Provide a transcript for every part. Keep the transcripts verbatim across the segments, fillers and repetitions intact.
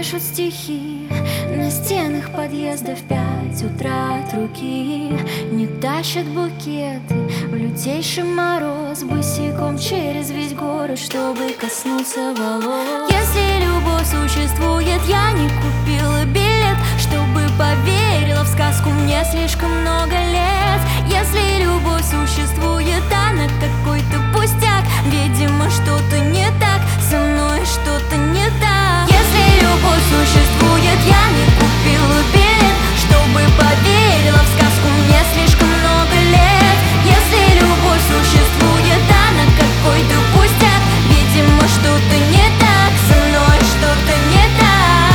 пишут стихи на стенах подъезда в пять утра от руки. Не тащат букеты в лютейший мороз босиком через весь город, чтобы коснуться волос. Если любовь существует, я не купила билет, чтобы поверила в сказку, мне слишком много лет. Если любовь существует, она какой-то пустяк, видимо, что-то не так, со мной что-то не так. Если любовь существует, я не купила билет, чтобы поверила в сказку, мне слишком много лет. Если любовь существует, она какой-то пустяк, видимо, что-то не так, со мной что-то не так.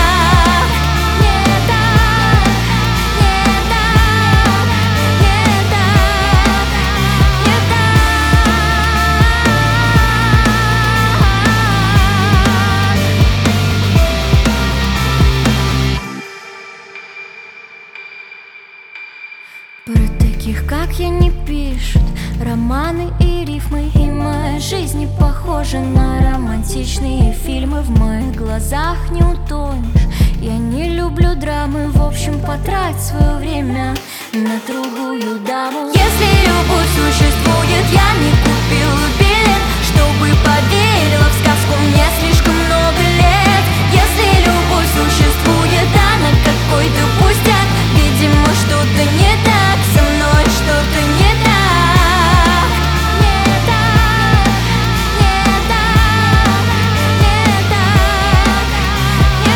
Про таких, как я, не пишут романы и рифмы, и моя жизнь не похожа на романтичные фильмы. В моих глазах не утонешь, я не люблю драмы. В общем, потрать свое время на другую даму. Если любовь существует, я не купила билет, чтобы поверила в сказку, мне слишком много лет. Если любовь существует, она какой-то пустяк, видимо, что-то не так, со мной что-то не так. Не так, не так, не так, не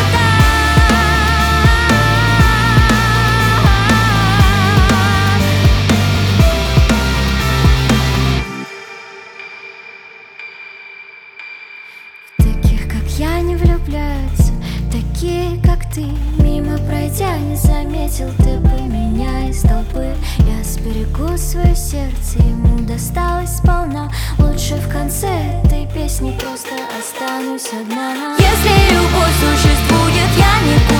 так. В таких, как я, не влюбляются, такие, как ты. Мимо пройдя, не заметил ты бы меня из толпы. Я сберегу свое сердце, ему досталось сполна. Лучше в конце этой песни просто останусь одна. Если любовь существует, я не